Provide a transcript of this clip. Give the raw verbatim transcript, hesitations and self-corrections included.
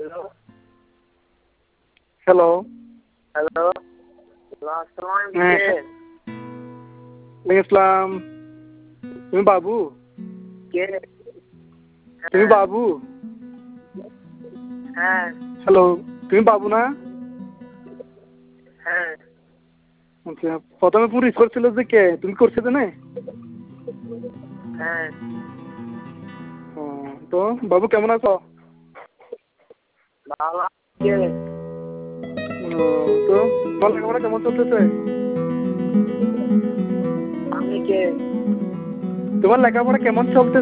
hello hello hello আসসালামু হ্যাঁ আলাইকুম ইসলাম তুমি বাবু কে তুমি বাবু হ্যাঁ হ্যালো তুমি বাবু না হ্যাঁ আচ্ছা প্রথমে ফোন রিস করছিল যে কে তুমি করছো তো না হ্যাঁ ও, তো বাবু কেমন আছো বাবা কে ও, তো তোমার লেখাপড়া কেমন চলতেছে আমি কে তোমার লেখাপড়া কেমন চলতেছে